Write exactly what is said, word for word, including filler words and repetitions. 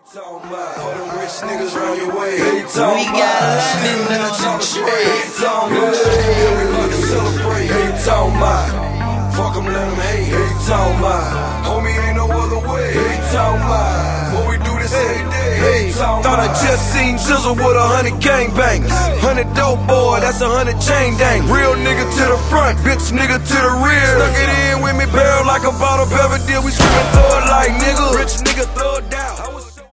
Talking about for them rich niggas round your way. They talking We got about lemon now talk tree. straight. They talking about everybody celebrate. They talking about fuck 'em, let 'em hate. They talking about homie ain't no other way. They talking about what we do this every day. Hey, thought I just seen Jizzle with a hundred gangbangers, hundred dope boy, that's a hundred chain dang. Real nigga to the front, bitch nigga to the rear. Stuck it in with me, barrel like a bottle Belvedere. We screaming through it like nigga. Rich